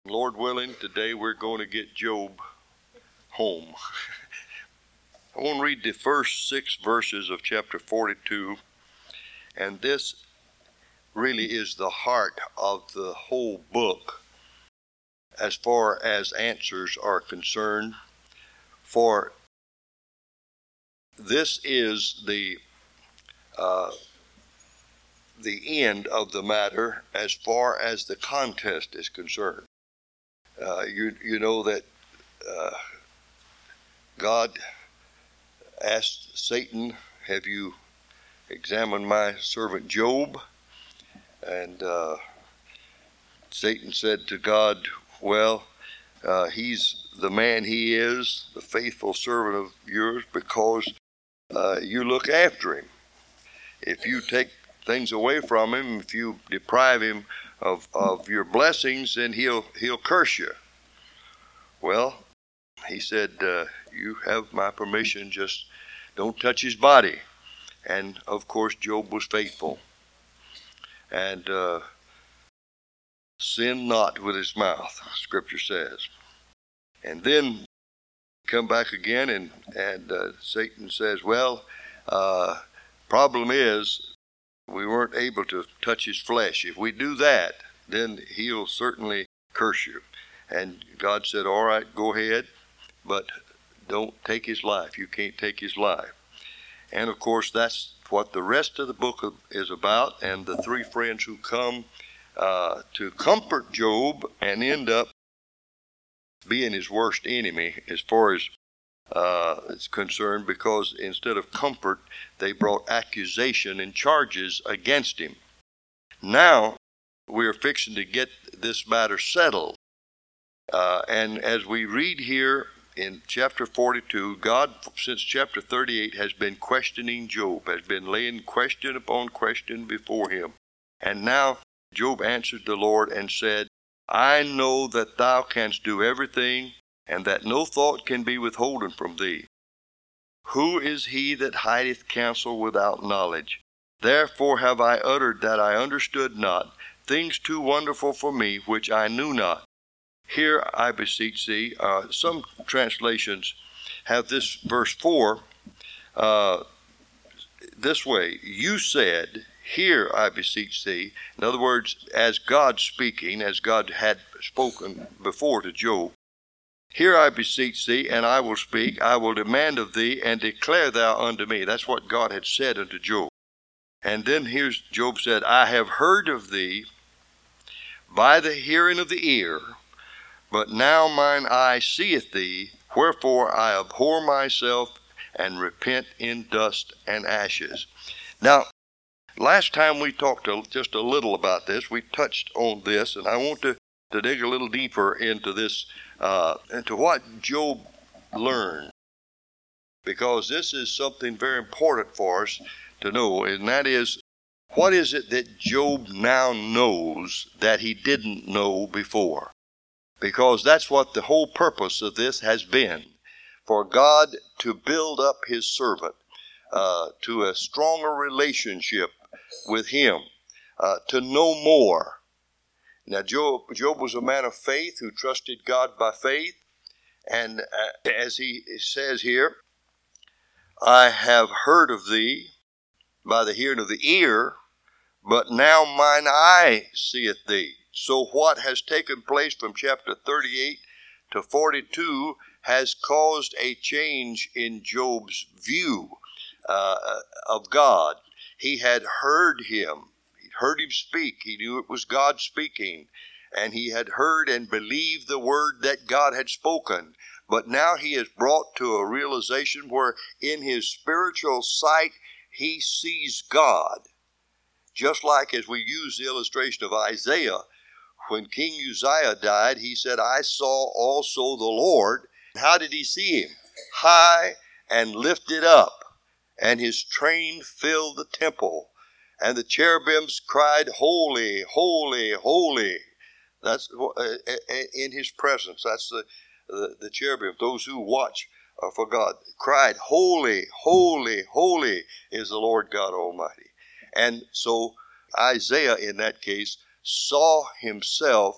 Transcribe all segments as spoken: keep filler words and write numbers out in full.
Lord willing, today we're going to get Job home. I want to read the first six verses of chapter forty-two, and this really is the heart of the whole book as far as answers are concerned, for this is the uh, the end of the matter as far as the contest is concerned. Uh, you you know that uh, God asked Satan, "Have you examined my servant Job?" And uh, Satan said to God, "Well, uh, he's the man he is, the faithful servant of yours, because uh, you look after him. If you take things away from him, if you deprive him of, of your blessings, then he'll he'll curse you." Well, he said, uh, "You have my permission, just don't touch his body." And of course, Job was faithful. And uh, sin not with his mouth, Scripture says. And then come back again, and, and uh, Satan says, well, uh, problem is we weren't able to touch his flesh. If we do that, then he'll certainly curse you. And God said, all right, go ahead, but don't take his life. You can't take his life. And of course, that's what the rest of the book is about. And the three friends who come uh, to comfort Job and end up being his worst enemy as far as uh, is concerned, because instead of comfort, they brought accusation and charges against him. Now, we're fixing to get this matter settled. Uh, and as we read here in chapter forty-two, God, since chapter thirty-eight, has been questioning Job, has been laying question upon question before him. And now Job answered the Lord and said, I know that thou canst do everything, and that no thought can be withholden from thee. Who is he that hideth counsel without knowledge? Therefore have I uttered that I understood not, things too wonderful for me, which I knew not. Here I beseech thee, uh, some translations have this verse four uh, this way, you said, here I beseech thee. In other words, as God speaking, as God had spoken before to Job, here I beseech thee, and I will speak, I will demand of thee, and declare thou unto me. That's what God had said unto Job. And then here's Job said, I have heard of thee by the hearing of the ear, but now mine eye seeth thee, wherefore I abhor myself and repent in dust and ashes. Now, last time we talked a, just a little about this, we touched on this, and I want to, to dig a little deeper into this, uh, into what Job learned, because this is something very important for us to know, and that is, what is it that Job now knows that he didn't know before? Because that's what the whole purpose of this has been, for God to build up his servant uh, to a stronger relationship with him, uh, to know more. Now, Job, Job was a man of faith who trusted God by faith, and uh, as he says here, I have heard of thee by the hearing of the ear, but now mine eye seeth thee. So what has taken place from chapter thirty-eight to forty-two has caused a change in Job's view uh, of God. He had heard him. He'd heard him speak. He knew it was God speaking. And he had heard and believed the word that God had spoken. But now he is brought to a realization where in his spiritual sight he sees God. Just like as we use the illustration of Isaiah, when King Uzziah died, he said, I saw also the Lord. How did he see him? High and lifted up, and his train filled the temple, and the cherubims cried, holy, holy, holy. That's uh, in his presence. That's the, the, the cherubim, those who watch uh, for God, cried, holy, holy, holy is the Lord God Almighty. And so Isaiah, in that case, saw himself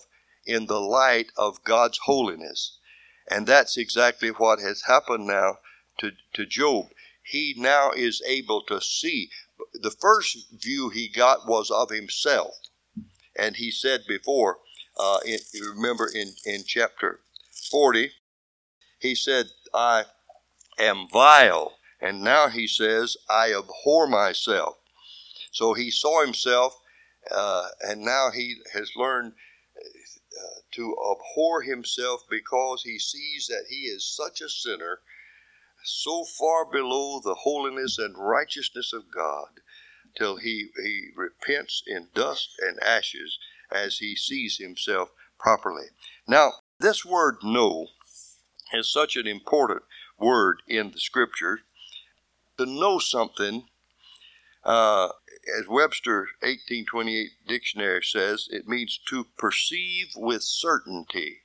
in the light of God's holiness. And that's exactly what has happened now to, to Job. He now is able to see. The first view he got was of himself. And he said before, uh, in, you remember in, in chapter forty, he said, I am vile. And now he says, I abhor myself. So he saw himself, uh, and now he has learned uh, to abhor himself because he sees that he is such a sinner, so far below the holiness and righteousness of God, till he, he repents in dust and ashes as he sees himself properly. Now, this word know is such an important word in the Scriptures. To know something, uh, as Webster eighteen twenty-eight dictionary says, it means to perceive with certainty,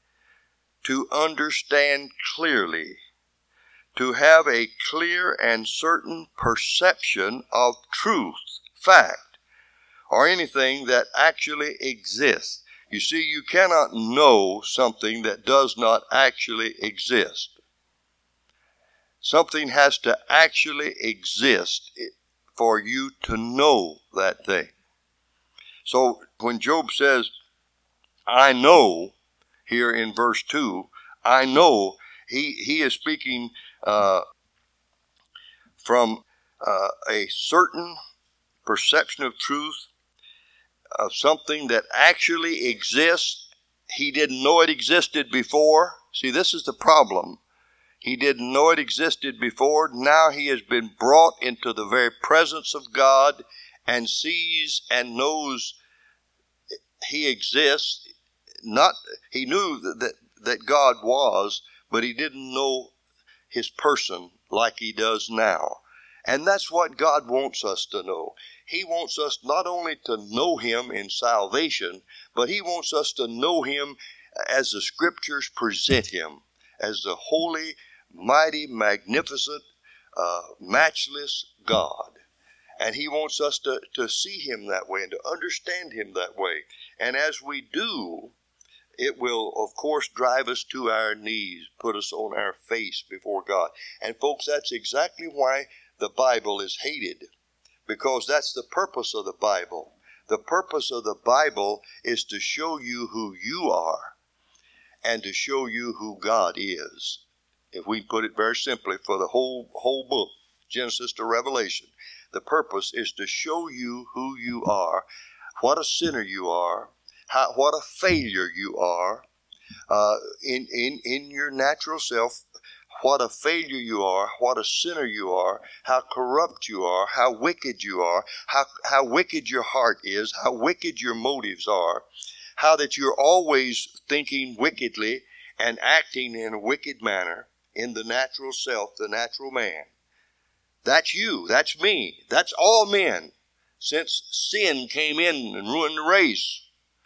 to understand clearly, to have a clear and certain perception of truth, fact, or anything that actually exists. You see, you cannot know something that does not actually exist. Something has to actually exist for you to know that thing. So when Job says, I know, here in verse two, I know, he, he is speaking uh, from uh, a certain perception of truth, of something that actually exists. He didn't know it existed before. See, this is the problem. He didn't know it existed before. Now he has been brought into the very presence of God and sees and knows he exists. Not, he knew that, that, that God was, but he didn't know his person like he does now. And that's what God wants us to know. He wants us not only to know him in salvation, but he wants us to know him as the Scriptures present him, as the holy, mighty, magnificent, uh, matchless God. And he wants us to, to see him that way and to understand him that way. And as we do, it will, of course, drive us to our knees, put us on our face before God. And folks, that's exactly why the Bible is hated, because that's the purpose of the Bible. The purpose of the Bible is to show you who you are and to show you who God is. If we put it very simply, for the whole whole book, Genesis to Revelation, the purpose is to show you who you are, what a sinner you are, how, what a failure you are uh, in, in, in your natural self, what a failure you are, what a sinner you are, how corrupt you are, how wicked you are, how, how wicked your heart is, how wicked your motives are, how that you're always thinking wickedly and acting in a wicked manner in the natural self, the natural man. That's you. That's me. That's all men since sin came in and ruined the race.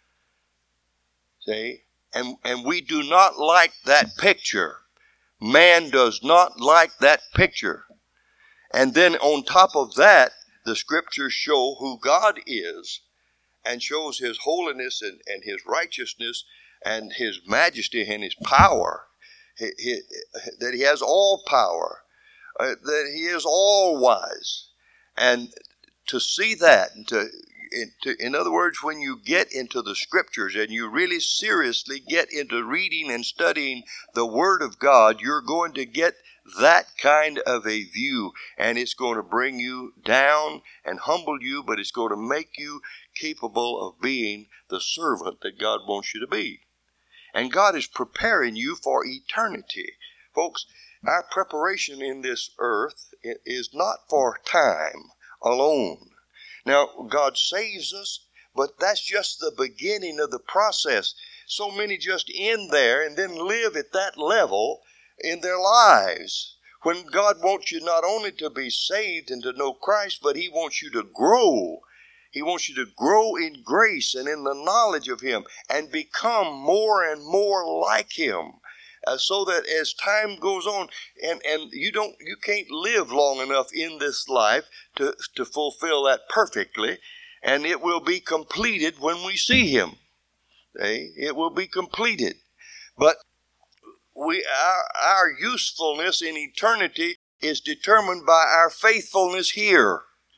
See? And, and we do not like that picture. Man does not like that picture. And then on top of that, the Scriptures show who God is and shows his holiness and, and his righteousness and his majesty and his power. He, he, that he has all power, uh, that he is all wise. And to see that, and to, in, to, in other words, when you get into the Scriptures and you really seriously get into reading and studying the Word of God, you're going to get that kind of a view, and it's going to bring you down and humble you, but it's going to make you capable of being the servant that God wants you to be. And God is preparing you for eternity. Folks, our preparation in this earth is not for time alone. Now, God saves us, but that's just the beginning of the process. So many just end there and then live at that level in their lives, when God wants you not only to be saved and to know Christ, but he wants you to grow. He wants you to grow in grace and in the knowledge of him and become more and more like him, uh, so that as time goes on, and, and you don't, you can't live long enough in this life to, to fulfill that perfectly, and it will be completed when we see him. Okay? It will be completed. But we our, our usefulness in eternity is determined by our faithfulness here.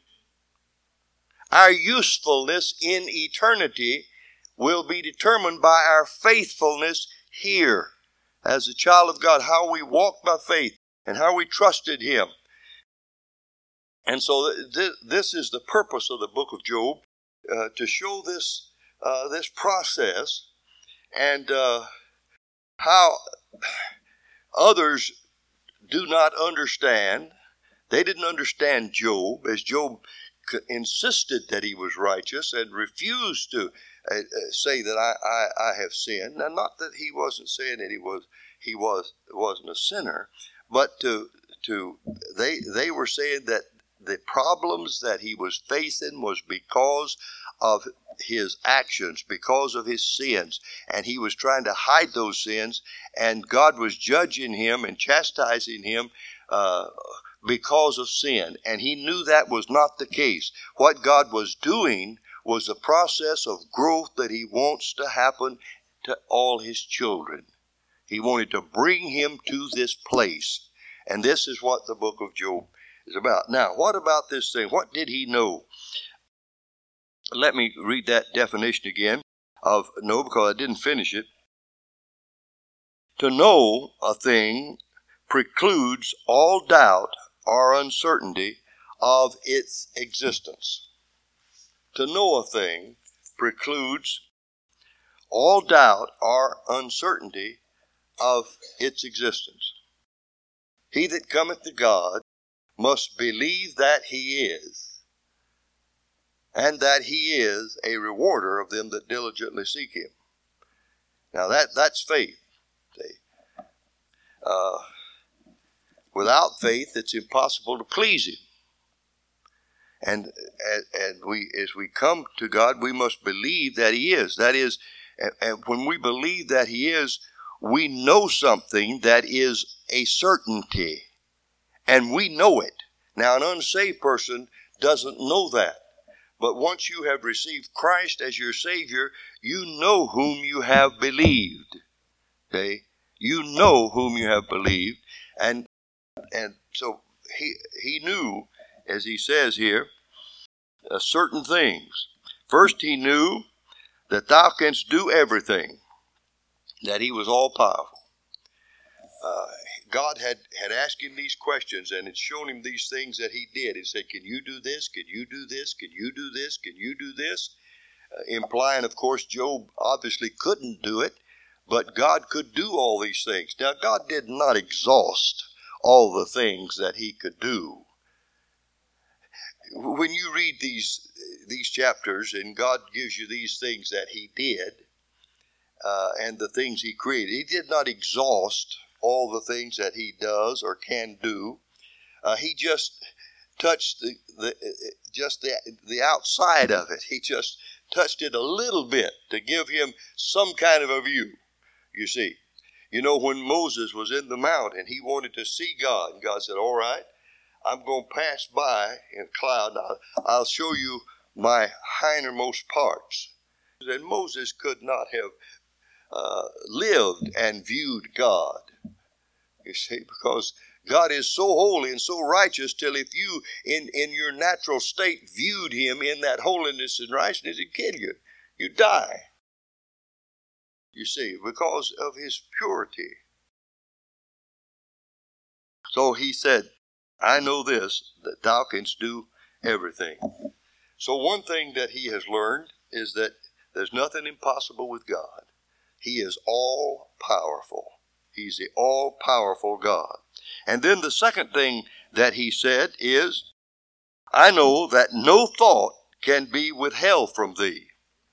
Our usefulness in eternity will be determined by our faithfulness here. As a child of God, how we walk by faith and how we trusted Him. And so th- this is the purpose of the book of Job, uh, to show this uh, this process and uh, how others do not understand. They didn't understand Job, as Job insisted that he was righteous and refused to uh, say that I, I, I have sinned. Now, not that he wasn't saying that he was he was wasn't a sinner, but to to they they were saying that the problems that he was facing was because of his actions, because of his sins, and he was trying to hide those sins, and God was judging him and chastising him uh, because of sin, and he knew that was not the case. What God was doing was a process of growth that He wants to happen to all His children. He wanted to bring him to this place, and this is what the book of Job is about. Now, what about this thing? What did he know? Let me read that definition again of know, because I didn't finish it. To know a thing precludes all doubt or uncertainty of its existence. To know a thing precludes all doubt or uncertainty of its existence. He that cometh to God must believe that He is, and that He is a rewarder of them that diligently seek Him. Now that that's faith. See? Uh, without faith, it's impossible to please Him. And, and and we, as we come to God, we must believe that He is. That is, and, and when we believe that He is, we know something that is a certainty, and we know it. Now, an unsaved person doesn't know that. But once you have received Christ as your Savior, you know whom you have believed. Okay? You know whom you have believed. And and so he he knew, as he says here, uh, certain things. First, he knew that thou canst do everything, that He was all powerful. Uh, God had, had asked him these questions and had shown him these things that he did. He said, can you do this? Can you do this? Can you do this? Can you do this? Uh, implying, of course, Job obviously couldn't do it, but God could do all these things. Now, God did not exhaust all the things that He could do. When you read these, these chapters and God gives you these things that He did, uh, and the things He created, He did not exhaust all the things that He does or can do. Uh, he just touched the, the just the, the outside of it. He just touched it a little bit to give him some kind of a view, you see. You know, when Moses was in the mount and he wanted to see God, and God said, all right, I'm going to pass by in cloud. I'll, I'll show you my hindermost parts. And Moses could not have uh, lived and viewed God. You see, because God is so holy and so righteous till if you, in, in your natural state, viewed Him in that holiness and righteousness, He'd kill you. You'd die. You see, because of His purity. So He said, I know this, that thou canst do everything. So one thing that he has learned is that there's nothing impossible with God. He is all powerful. He's the all-powerful God. And then the second thing that he said is, I know that no thought can be withheld from thee.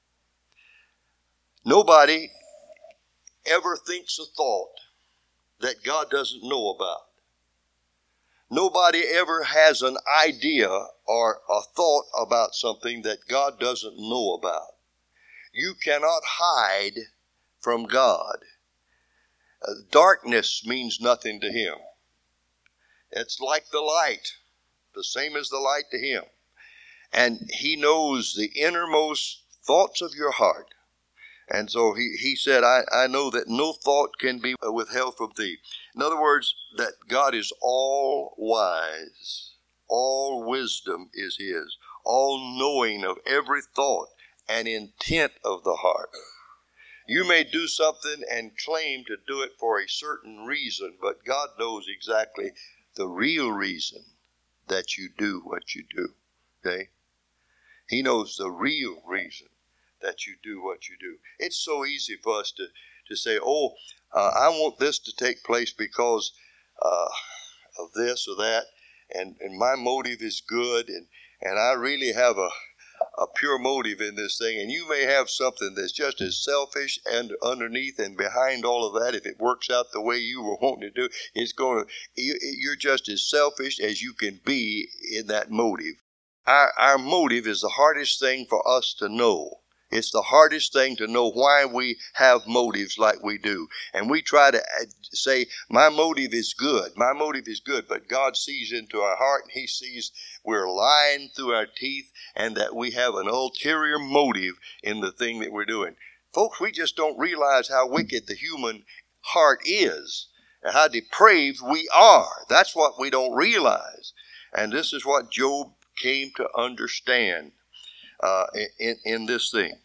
Nobody ever thinks a thought that God doesn't know about. Nobody ever has an idea or a thought about something that God doesn't know about. You cannot hide from God. Uh, darkness means nothing to Him. It's like the light, the same as the light to Him. And He knows the innermost thoughts of your heart. And so he, he said, I, I know that no thought can be withheld from thee. In other words, that God is all wise. All wisdom is his. All knowing of every thought and intent of the heart. You may do something and claim to do it for a certain reason, but God knows exactly the real reason that you do what you do. Okay? He knows the real reason that you do what you do. It's so easy for us to, to say, oh, uh, I want this to take place because uh, of this or that, and, and my motive is good, and, and I really have a, a pure motive in this thing. And you may have something that's just as selfish and underneath and behind all of that. If it works out the way you were wanting to do, it's going to, you're just as selfish as you can be in that motive. Our, our motive is the hardest thing for us to know. It's the hardest thing to know why we have motives like we do. And we try to say, my motive is good. My motive is good. But God sees into our heart, and he sees we're lying through our teeth and that we have an ulterior motive in the thing that we're doing. Folks, we just don't realize how wicked the human heart is and how depraved we are. That's what we don't realize. And this is what Job came to understand uh, in, in this thing.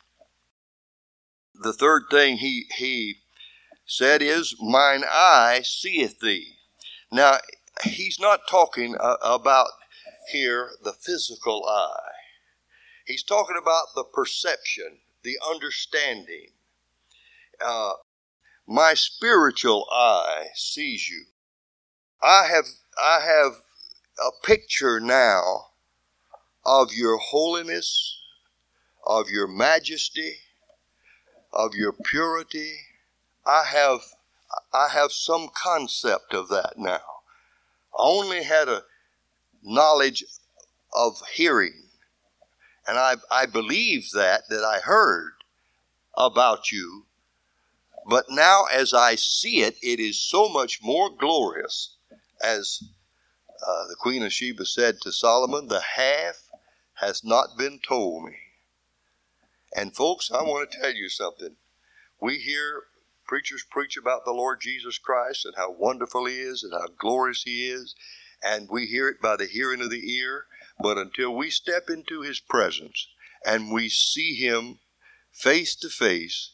The third thing he, he said is, mine eye seeth thee. Now, he's not talking uh, about here the physical eye. He's talking about the perception, the understanding. Uh, my spiritual eye sees you. I have, I have a picture now of your holiness, of your majesty, of your purity. I have I have some concept of that now. I only had a knowledge of hearing, and I I believe that that I heard about you, but now as I see it, it is so much more glorious. As uh, the Queen of Sheba said to Solomon, the half has not been told me. And folks, I want to tell you something. We hear preachers preach about the Lord Jesus Christ and how wonderful he is and how glorious he is. And we hear it by the hearing of the ear. But until we step into his presence and we see him face to face,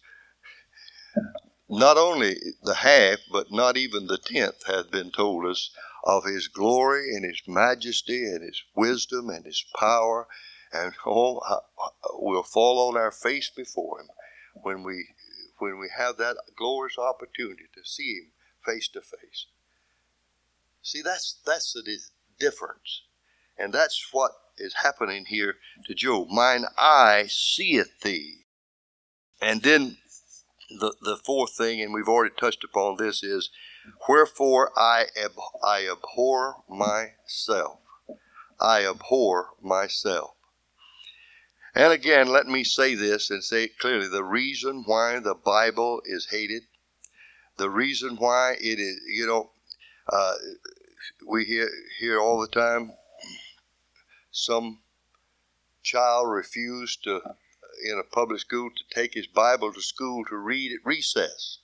not only the half, but not even the tenth has been told us of his glory and his majesty and his wisdom and his power. And oh, we'll fall on our face before him when we when we have that glorious opportunity to see him face to face. See, that's that's the difference. And that's what is happening here to Job. Mine eye seeth thee. And then the, the fourth thing, and we've already touched upon this, is wherefore I, ab- I abhor myself. I abhor myself. And again, let me say this and say it clearly. The reason why the Bible is hated, the reason why it is, you know, uh, we hear, hear all the time, some child refused to, in a public school, to take his Bible to school to read at recess.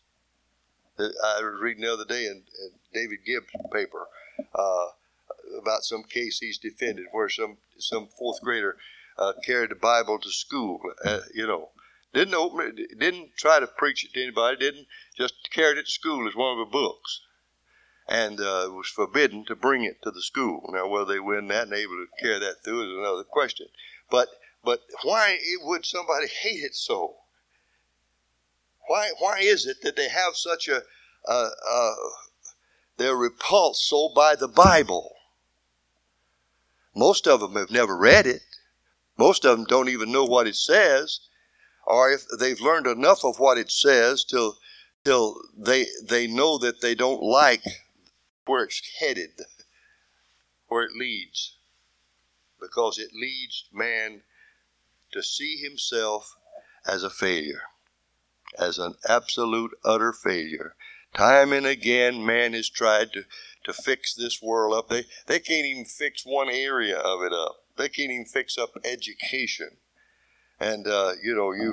I was reading the other day in, in David Gibbs' paper uh, about some case he's defended where some, some fourth grader Uh, carried the Bible to school, uh, you know. Didn't open it, didn't try to preach it to anybody, didn't, just carried it to school as one of the books. And uh, was forbidden to bring it to the school. Now, whether they win that and able to carry that through is another question. But but why would somebody hate it so? Why why is it that they have such a, uh, uh, they're repulsed so by the Bible? Most of them have never read it. Most of them don't even know what it says, or if they've learned enough of what it says till till they they know that they don't like where it's headed, where it leads, because it leads man to see himself as a failure, as an absolute utter failure. Time and again, man has tried to to fix this world up. They they can't even fix one area of it up. They can't even fix up education. And, uh, you know, you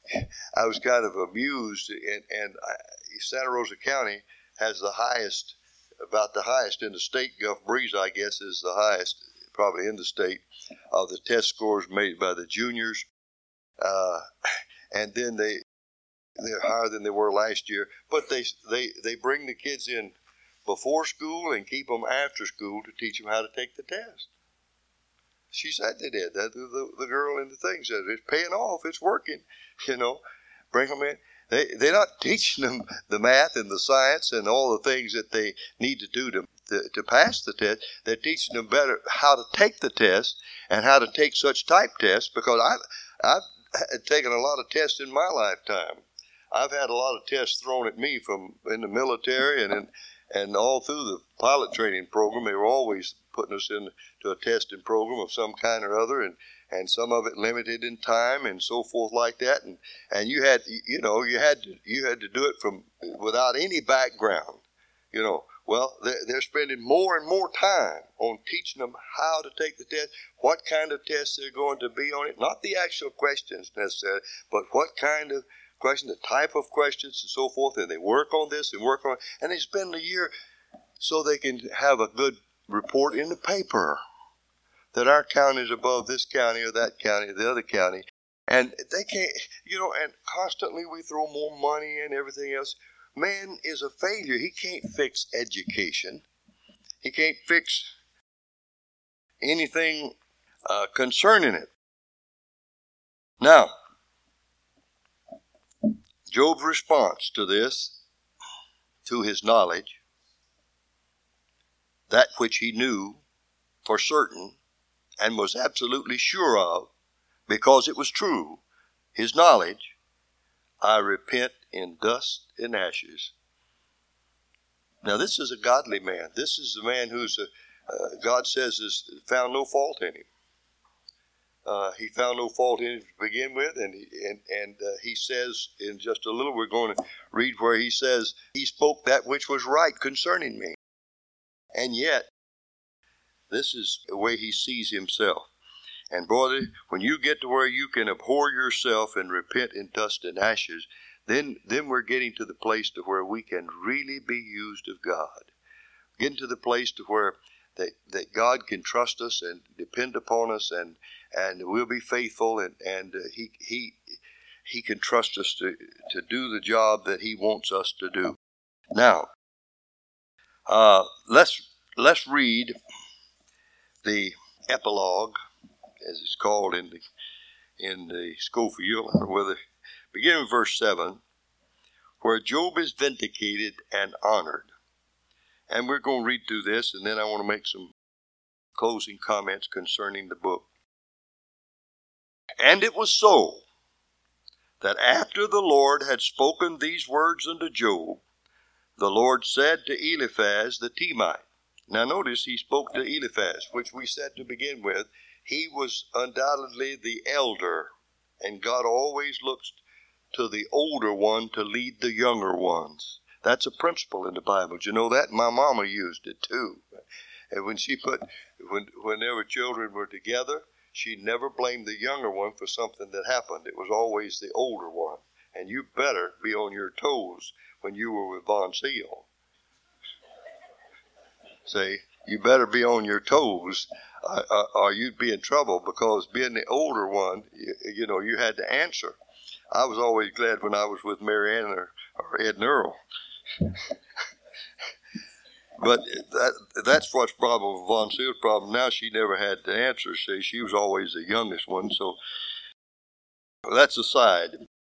I was kind of amused, and, and I, Santa Rosa County has the highest, about the highest in the state. Gulf Breeze, I guess, is the highest, probably in the state, of the test scores made by the juniors. Uh, and then they, they're higher than they were last year. But they, they, they bring the kids in before school and keep them after school to teach them how to take the test. She said they did. That the, the, the girl in the thing said, it's paying off, it's working, you know. Bring them in. They, they're not teaching them the math and the science and all the things that they need to do to, to, to pass the test. They're teaching them better how to take the test and how to take such type tests, because I've, I've taken a lot of tests in my lifetime. I've had a lot of tests thrown at me from in the military and in, and all through the pilot training program. They were always putting us into a testing program of some kind or other, and, and some of it limited in time and so forth like that. And, and you had, you know, you had to, you had to do it from without any background, you know. Well, they're, they're spending more and more time on teaching them how to take the test, what kind of tests they're going to be on it, not the actual questions necessarily, but what kind of question, the type of questions and so forth, and they work on this and work on it, and they spend a year so they can have a good report in the paper that our county is above this county or that county or the other county. And they can't, you know, and constantly we throw more money and everything else. Man is a failure. He can't fix education. He can't fix anything uh, concerning it. Now, Job's response to this, to his knowledge, that which he knew for certain and was absolutely sure of, because it was true, his knowledge, I repent in dust and ashes. Now this is a godly man. This is the man who's, a, uh, God says, has found no fault in him. Uh, he found no fault in it to begin with, and he, and, and uh, he says in just a little, we're going to read where he says, he spoke that which was right concerning me. And yet, this is the way he sees himself. And brother, when you get to where you can abhor yourself and repent in dust and ashes, then, then we're getting to the place to where we can really be used of God. Getting to the place to where that, that God can trust us and depend upon us, and and we'll be faithful, and, and uh, he he he can trust us to, to do the job that he wants us to do. Now, uh, let's let's read the epilogue, as it's called in the in the Scofield, or whether beginning with verse seven, where Job is vindicated and honored. And we're going to read through this, and then I want to make some closing comments concerning the book. And it was so, that after the Lord had spoken these words unto Job, the Lord said to Eliphaz the Temite. Now notice he spoke to Eliphaz, which we said to begin with. He was undoubtedly the elder, and God always looks to the older one to lead the younger ones. That's a principle in the Bible. Do you know that? My mama used it too. And when she put, when whenever children were together, she never blamed the younger one for something that happened. It was always the older one. And you better be on your toes when you were with Von Seal. See, you better be on your toes, uh, uh, or you'd be in trouble, because being the older one, you, you know, you had to answer. I was always glad when I was with Mary Ann or, or Ed and Earl. But that, that's what's problem with Von Seal's problem. Now she never had to answer. See, she was always the youngest one, so that's aside.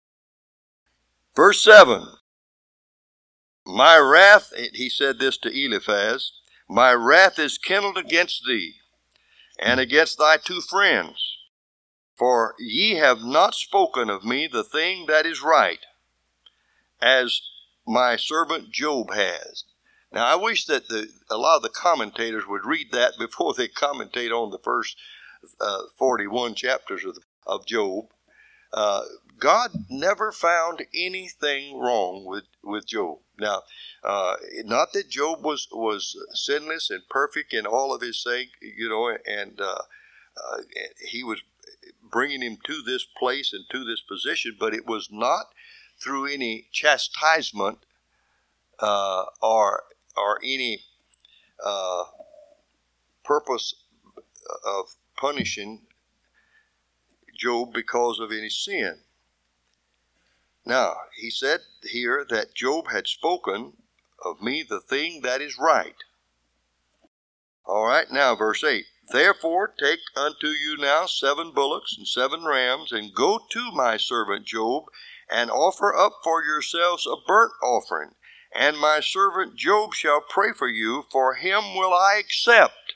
Verse seven. My wrath, he said this to Eliphaz, my wrath is kindled against thee, and against thy two friends, for ye have not spoken of me the thing that is right, as my servant Job has. Now, I wish that the, a lot of the commentators would read that before they commentate on the first uh, forty-one chapters of, the, of Job. Uh, God never found anything wrong with, with Job. Now, uh, not that Job was, was sinless and perfect in all of his saying, you know, and uh, uh, he was, bringing him to this place and to this position, but it was not through any chastisement uh, or or any uh, purpose of punishing Job because of any sin. Now, he said here that Job had spoken of me the thing that is right. All right, now verse eight. Therefore take unto you now seven bullocks and seven rams, and go to my servant Job, and offer up for yourselves a burnt offering. And my servant Job shall pray for you, for him will I accept,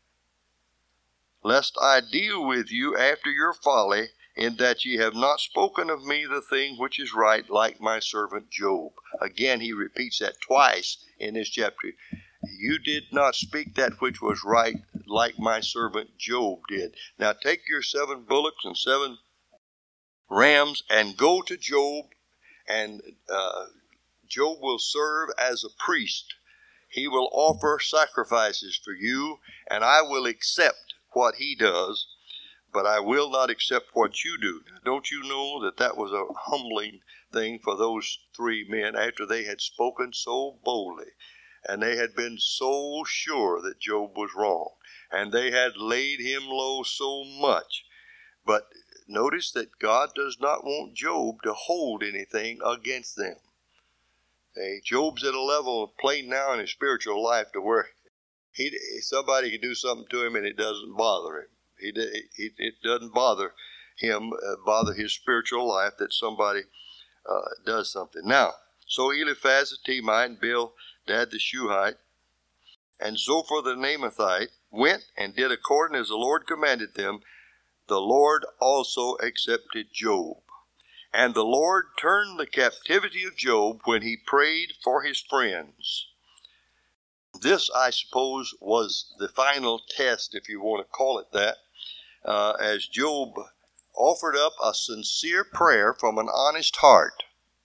lest I deal with you after your folly, in that ye have not spoken of me the thing which is right, like my servant Job. Again, he repeats that twice in this chapter. You did not speak that which was right, like my servant Job did. Now take your seven bullocks and seven rams and go to Job, and uh, Job will serve as a priest. He will offer sacrifices for you, and I will accept what he does, but I will not accept what you do. Don't you know that that was a humbling thing for those three men after they had spoken so boldly, and they had been so sure that Job was wrong, and they had laid him low so much. But notice that God does not want Job to hold anything against them. Hey, Job's at a level plain now in his spiritual life to where he somebody can do something to him and it doesn't bother him. He, it, it doesn't bother him, uh, bother his spiritual life that somebody uh, does something. Now, so Eliphaz the Temite and Bildad the Shuhite and Zophar the Naamathite went and did according as the Lord commanded them. The Lord also accepted Job. And the Lord turned the captivity of Job when he prayed for his friends. This, I suppose, was the final test, if you want to call it that, uh, as Job offered up a sincere prayer from an honest heart.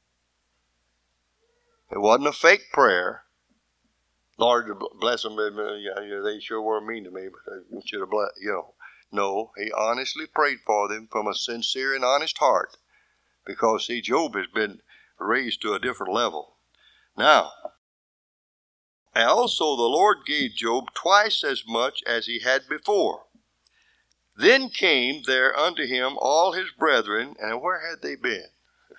It wasn't a fake prayer. Lord, bless them. Yeah, they sure were mean to me, but I should have blessed, you know. No, he honestly prayed for them from a sincere and honest heart. Because, see, Job has been raised to a different level. Now, and also the Lord gave Job twice as much as he had before. Then came there unto him all his brethren, and where had they been?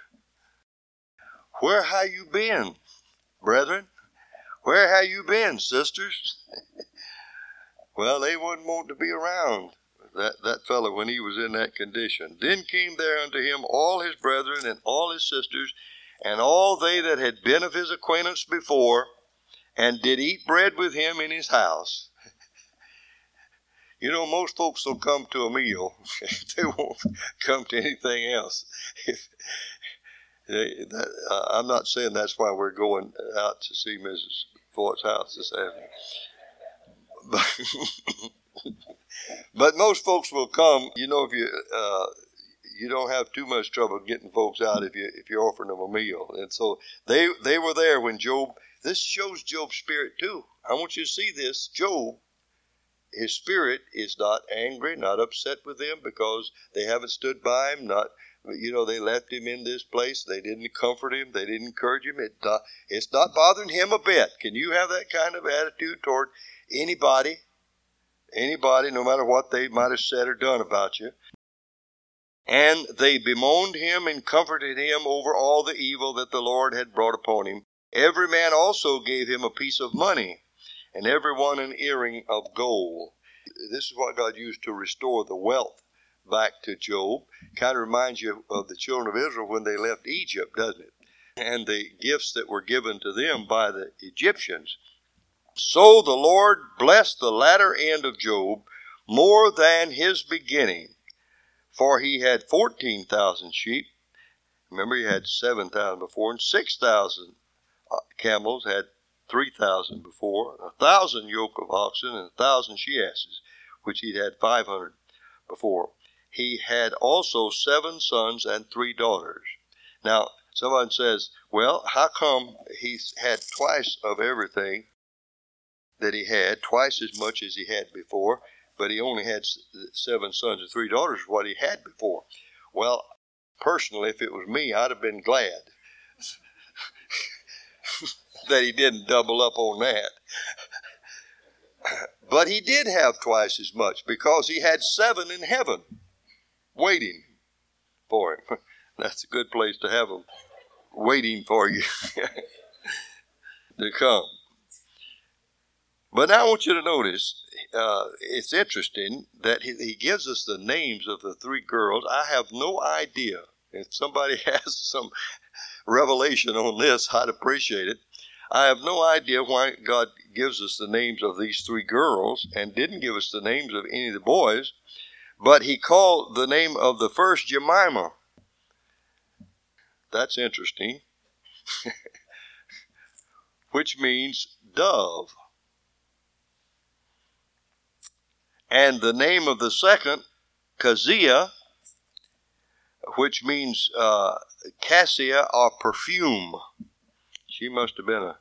Where have you been, brethren? Where have you been, sisters? Well, they wouldn't want to be around that, that fellow when he was in that condition. Then came there unto him all his brethren and all his sisters, and all they that had been of his acquaintance before, and did eat bread with him in his house. You know, most folks will come to a meal. They won't come to anything else. If they, that, uh, I'm not saying that's why we're going out to see Missus Fort's house this afternoon. But, but most folks will come. You know, if you uh, you don't have too much trouble getting folks out if you if you're offering them a meal. And so they they were there when Job. This shows Job's spirit too. I want you to see this. Job, his spirit is not angry, not upset with them because they haven't stood by him. Not, you know, they left him in this place. They didn't comfort him. They didn't encourage him. It not, it's not bothering him a bit. Can you have that kind of attitude toward anybody? Anybody, no matter what they might have said or done about you. And they bemoaned him and comforted him over all the evil that the Lord had brought upon him. Every man also gave him a piece of money, and every one an earring of gold. This is what God used to restore the wealth back to Job. Kind of reminds you of the children of Israel when they left Egypt, doesn't it? And the gifts that were given to them by the Egyptians. So the Lord blessed the latter end of Job more than his beginning, for he had fourteen thousand sheep. Remember, he had seven thousand before, and six thousand camels, had three thousand before, a thousand yoke of oxen, and a thousand she-asses, which he'd had five hundred before. He had also seven sons and three daughters. Now, someone says, well, how come he's had twice of everything that he had, twice as much as he had before? but he only had seven sons and three daughters, what he had before. Well, personally, if it was me, I'd have been glad that he didn't double up on that. But he did have twice as much because he had seven in heaven waiting for him. That's a good place to have them waiting for you to come. But now I want you to notice, uh, it's interesting that he, he gives us the names of the three girls. I have no idea. If somebody has some revelation on this, I'd appreciate it. I have no idea why God gives us the names of these three girls and didn't give us the names of any of the boys, but he called the name of the first Jemima. That's interesting. Which means dove. And the name of the second, Keziah, which means uh, cassia or perfume. She must have been a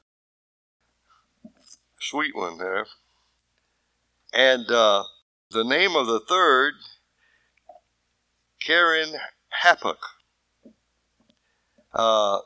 sweet one there. And uh, the name of the third, Karen Hapuk, uh,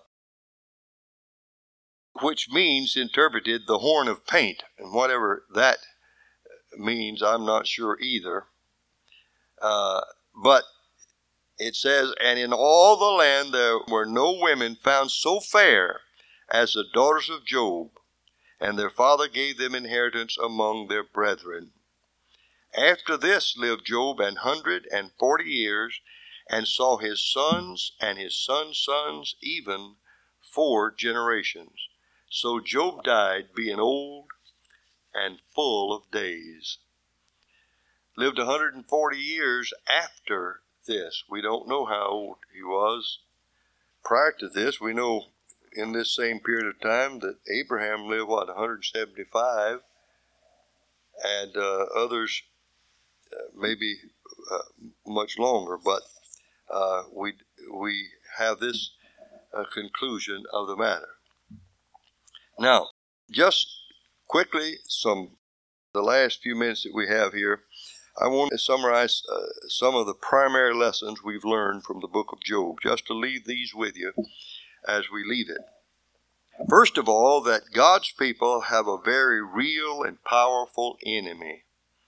which means, interpreted, the horn of paint. And whatever that means, I'm not sure either. Uh, but it says, and in all the land there were no women found so fair as the daughters of Job, and their father gave them inheritance among their brethren. After this lived Job an hundred and forty years, and saw his sons and his sons' sons, even four generations. So Job died, being old and full of days. Lived one hundred forty years after this. We don't know how old he was prior to this. We know in this same period of time that Abraham lived, what, one hundred seventy-five, and uh, others uh, maybe uh, much longer, but uh, we we have this uh, conclusion of the matter. Now, just quickly, some the last few minutes that we have here, I want to summarize uh, some of the primary lessons we've learned from the book of Job, just to leave these with you as we leave it. First of all, that God's people have a very real and powerful enemy,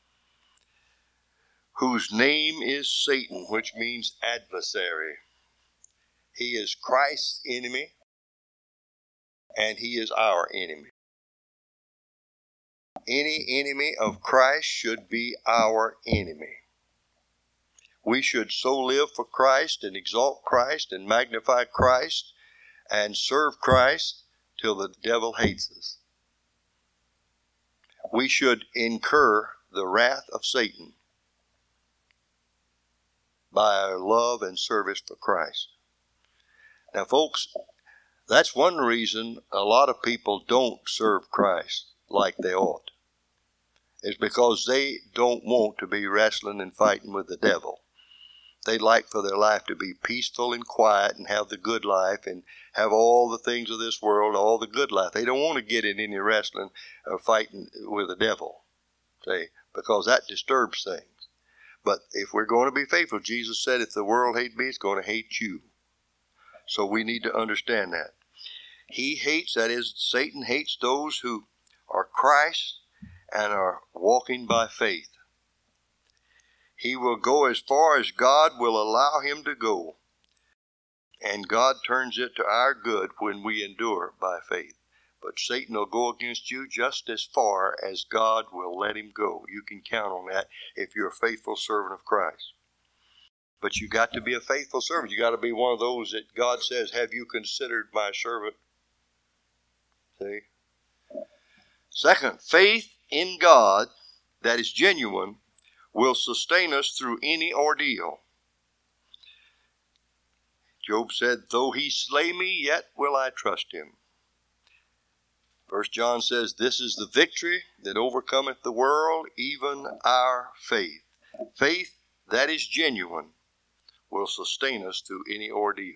whose name is Satan, which means adversary. He is Christ's enemy, and he is our enemy. Any enemy of Christ should be our enemy. We should so live for Christ and exalt Christ and magnify Christ and serve Christ till the devil hates us. We should incur the wrath of Satan by our love and service for Christ. Now, folks, that's one reason a lot of people don't serve Christ like they ought. It's because they don't want to be wrestling and fighting with the devil. They like for their life to be peaceful and quiet and have the good life and have all the things of this world, all the good life. They don't want to get in any wrestling or fighting with the devil, see, because that disturbs things. But if we're going to be faithful, Jesus said, if the world hates me, it's going to hate you. So we need to understand that. He hates, that is, Satan hates those who are Christ and are walking by faith. He will go as far as God will allow him to go. And God turns it to our good when we endure by faith. But Satan will go against you just as far as God will let him go. You can count on that if you're a faithful servant of Christ. But you got to be a faithful servant. You got to be one of those that God says, have you considered my servant? See? Second, faith in God that is genuine will sustain us through any ordeal. Job said, though he slay me, yet will I trust him. First John says, this is the victory that overcometh the world, even our faith. Faith that is genuine will sustain us through any ordeal.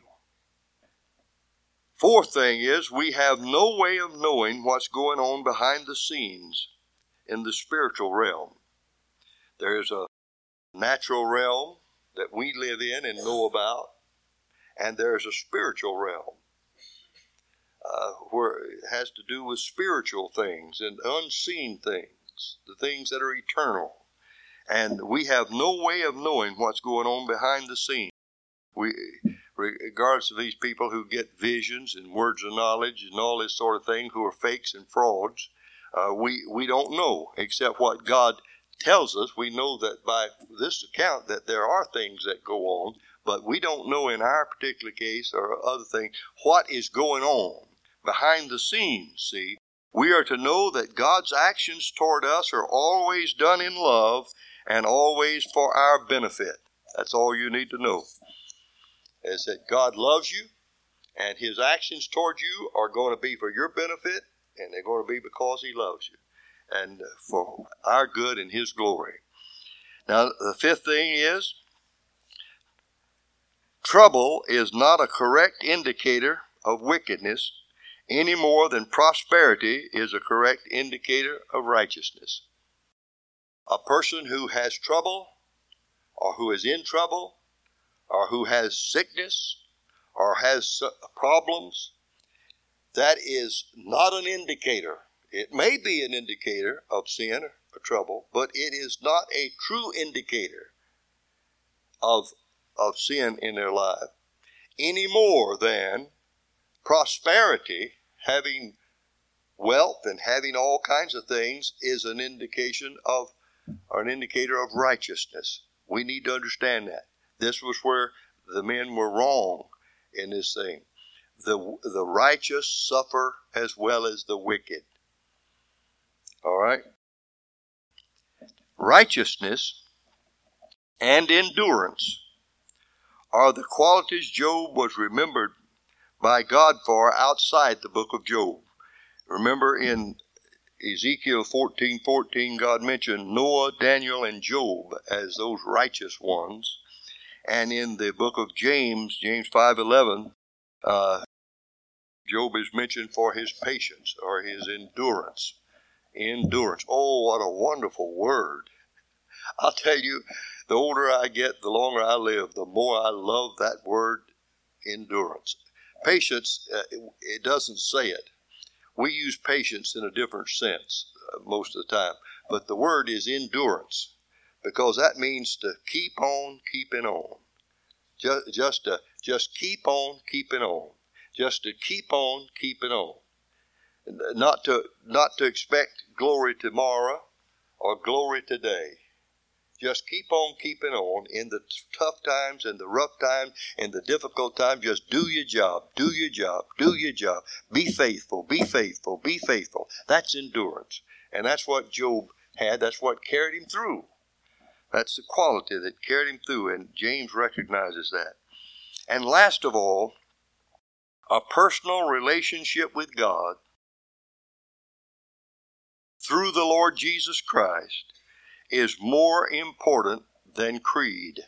Fourth thing is, we have no way of knowing what's going on behind the scenes in the spiritual realm. There's a natural realm that we live in and know about, and there's a spiritual realm uh, where it has to do with spiritual things and unseen things, the things that are eternal. And we have no way of knowing what's going on behind the scenes. We, regardless of these people who get visions and words of knowledge and all this sort of thing, who are fakes and frauds, uh, we, we don't know except what God tells us. We know that by this account that there are things that go on, but we don't know in our particular case or other things what is going on behind the scenes, see. We are to know that God's actions toward us are always done in love and always for our benefit. That's all you need to know, is that God loves you, and his actions toward you are going to be for your benefit, and they're going to be because he loves you and for our good and his glory. Now, the fifth thing is, trouble is not a correct indicator of wickedness any more than prosperity is a correct indicator of righteousness. A person who has trouble, or who is in trouble, or who has sickness, or has problems, that is not an indicator. It may be an indicator of sin or trouble, but it is not a true indicator of, of sin in their life, any more than prosperity, having wealth and having all kinds of things, is an indication of, or an indicator of righteousness. We need to understand that. This was where the men were wrong in this thing. The, the righteous suffer as well as the wicked. All right? Righteousness and endurance are the qualities Job was remembered by God for outside the book of Job. Remember in Ezekiel fourteen fourteen, God mentioned Noah, Daniel, and Job as those righteous ones. And in the book of James, James five eleven, uh, Job is mentioned for his patience or his endurance. Endurance. Oh, what a wonderful word. I'll tell you, the older I get, the longer I live, the more I love that word, endurance. Patience, uh, it, it doesn't say it. We use patience in a different sense uh, most of the time. But the word is endurance, because that means to keep on keeping on. Just, just to just keep on keeping on. Just to keep on keeping on. Not to not to expect glory tomorrow or glory today. Just keep on keeping on in the tough times and the rough times and the difficult times. Just do your job, do your job, do your job. Be faithful, be faithful, be faithful. That's endurance. And that's what Job had. That's what carried him through. That's the quality that carried him through, and James recognizes that. And last of all, a personal relationship with God through the Lord Jesus Christ is more important than creed.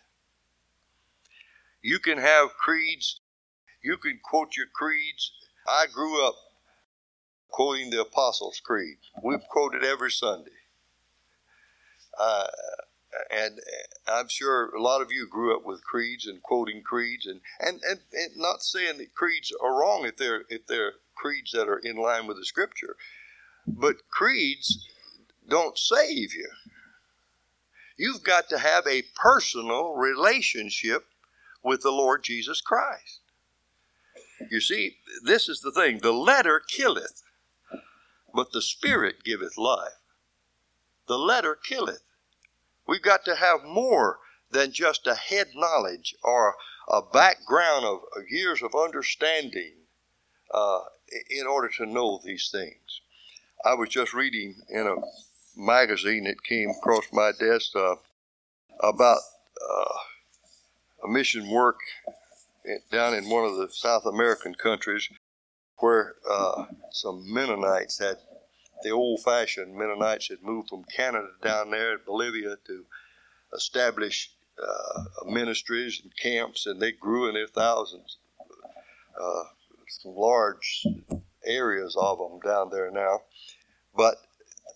You can have creeds, you can quote your creeds. I grew up quoting the Apostles' Creed. We've quoted every Sunday. Uh, and I'm sure a lot of you grew up with creeds and quoting creeds, and, and, and, and not saying that creeds are wrong if they're, if they're creeds that are in line with the Scripture. But creeds don't save you. You've got to have a personal relationship with the Lord Jesus Christ. You see, this is the thing. The letter killeth, but the Spirit giveth life. The letter killeth. We've got to have more than just a head knowledge or a background of years of understanding uh, in order to know these things. I was just reading in a magazine that came across my desk uh, about uh, a mission work down in one of the South American countries where uh, some Mennonites had, the old-fashioned Mennonites had moved from Canada down there in Bolivia to establish uh, ministries and camps, and they grew in their thousands. Uh, some large areas of them down there now. But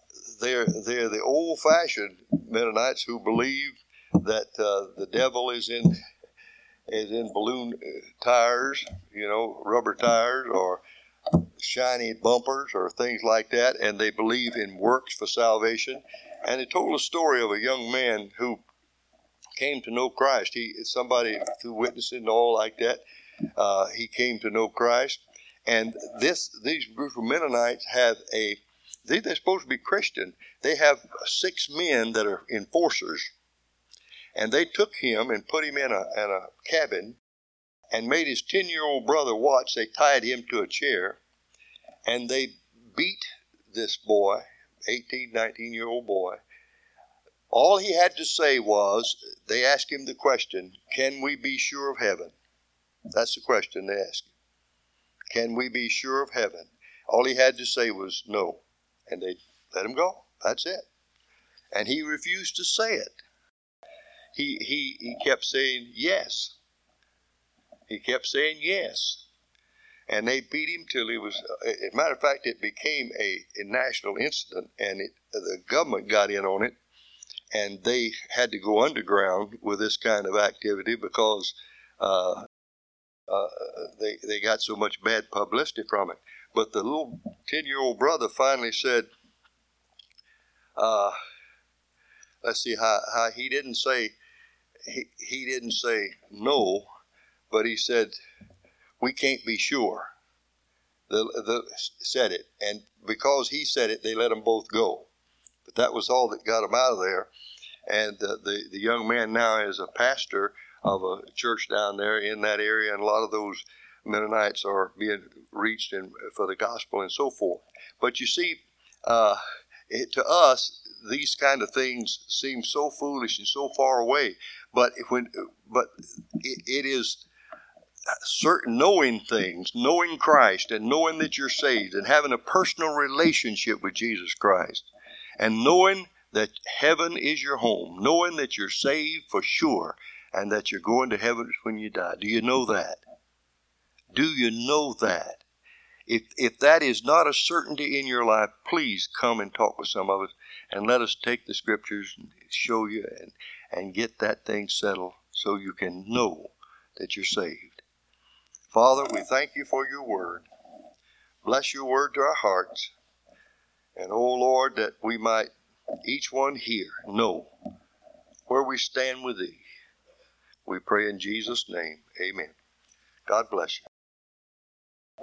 they're they're the old-fashioned Mennonites who believe that uh, the devil is in is in balloon tires, you know, rubber tires, or shiny bumpers, or things like that, and they believe in works for salvation. And they told a story of a young man who came to know Christ. He somebody through witnessing and all like that. Uh, he came to know Christ, and this these group of Mennonites have a they, they're supposed to be Christian. They have six men that are enforcers. And they took him and put him in a, in a cabin and made his ten-year-old brother watch. They tied him to a chair, and they beat this boy, eighteen, nineteen-year-old boy. All he had to say was, they asked him the question, can we be sure of heaven? That's the question they asked him. Can we be sure of heaven? All he had to say was no, and they let him go. That's it. And he refused to say it. He, he he kept saying yes. He kept saying yes. And they beat him till he was, as a matter of fact, it became a, a national incident, and it, the government got in on it, and they had to go underground with this kind of activity because uh, uh, they, they got so much bad publicity from it. But the little ten-year-old brother finally said, uh, let's see, how, how he didn't say, He, he didn't say no, but he said, we can't be sure. The, the, said it. And because he said it, they let them both go. But that was all that got them out of there. And uh, the, the young man now is a pastor of a church down there in that area. And a lot of those Mennonites are being reached in, for the gospel and so forth. But you see, uh, it, to us, these kind of things seem so foolish and so far away. But when, but it, it is certain knowing things, knowing Christ, and knowing that you're saved, and having a personal relationship with Jesus Christ, and knowing that heaven is your home, knowing that you're saved for sure, and that you're going to heaven when you die. Do you know that? Do you know that? If if that is not a certainty in your life, please come and talk with some of us, and let us take the scriptures and show you and, and get that thing settled so you can know that you're saved. Father, we thank you for your word. Bless your word to our hearts. And, oh Lord, that we might, each one here, know where we stand with thee. We pray in Jesus' name. Amen. God bless you.